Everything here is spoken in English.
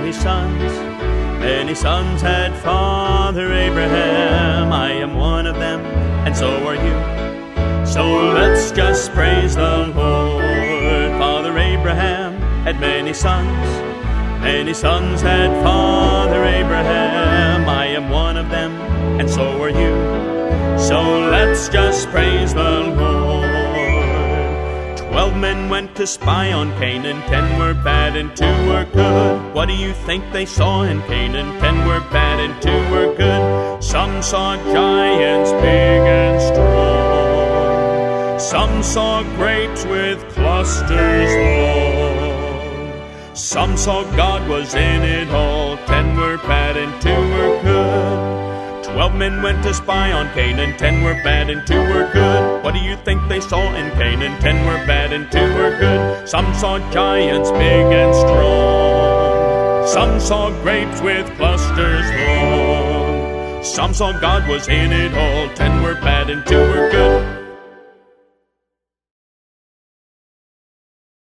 many sons. Many sons had Father Abraham. I am one of them, and so are you. So let's just praise the Lord. Father Abraham had many sons. Many sons had Father Abraham. I am one of them, and so are you. So let's just praise the Lord. 12 men went to spy on Canaan. 10 were bad and 2 were good. What do you think they saw in Canaan? 10 were bad and 2 were good. Some saw giants big and strong. Some saw grapes with clusters long. Some saw God was in it all. 10 were bad and 2 were good. 12 men went to spy on Canaan. 10 were bad and 2 were good. What do you think they saw in Canaan? 10 were bad and 2 were good. Some saw giants big and strong. Some saw grapes with clusters long. Some saw God was in it all. 10 were bad and 2 were